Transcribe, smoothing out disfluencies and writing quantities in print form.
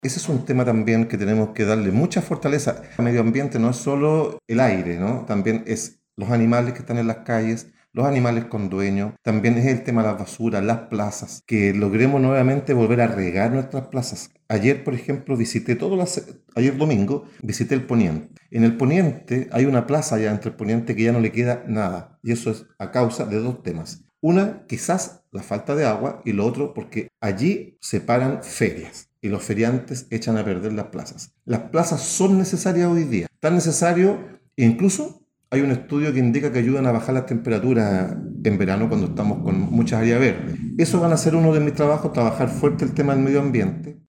Ese es un tema también que tenemos que darle mucha fortaleza. El medio ambiente no es solo el aire, ¿no? También es los animales que están en las calles, los animales con dueño, también es el tema de las basuras, las plazas, que logremos nuevamente volver a regar nuestras plazas. Ayer, por ejemplo, ayer domingo, visité el Poniente. En el Poniente hay una plaza ya entre el Poniente que ya no le queda nada, y eso es a causa de dos temas. Una, quizás la falta de agua, y lo otro, porque allí se paran ferias y los feriantes echan a perder las plazas. Las plazas son necesarias hoy día, tan necesario, incluso hay un estudio que indica que ayudan a bajar las temperaturas en verano cuando estamos con muchas áreas verdes. Eso van a ser uno de mis trabajos, trabajar fuerte el tema del medio ambiente,